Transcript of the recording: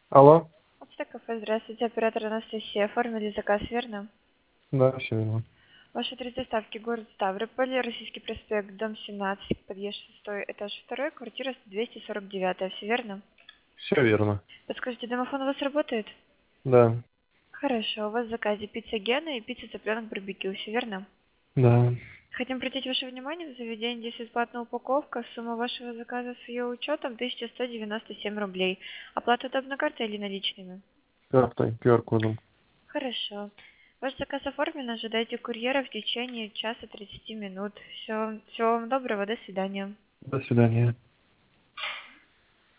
Алло? Кафе, здравствуйте, оператор Анастасия. Оформили заказ, верно? Да, все верно. Ваш адрес доставки город Ставрополь, Российский проспект, дом 17, подъезд 6, этаж 2, квартира 249, все верно? Все верно. Подскажите, домофон у вас работает? Да. Хорошо, у вас в заказе пицца Гена и пицца цыпленок барбекю, все верно? Да. Хотим обратить ваше внимание, в заведении здесь бесплатная упаковка, сумма вашего заказа с ее учетом 1197 рублей. Оплата удобна картой или наличными? Картой, QR-кодом. Хорошо. Ваш заказ оформлен. Ожидайте курьера в течение часа 30 минут. Всего вам доброго. До свидания. До свидания.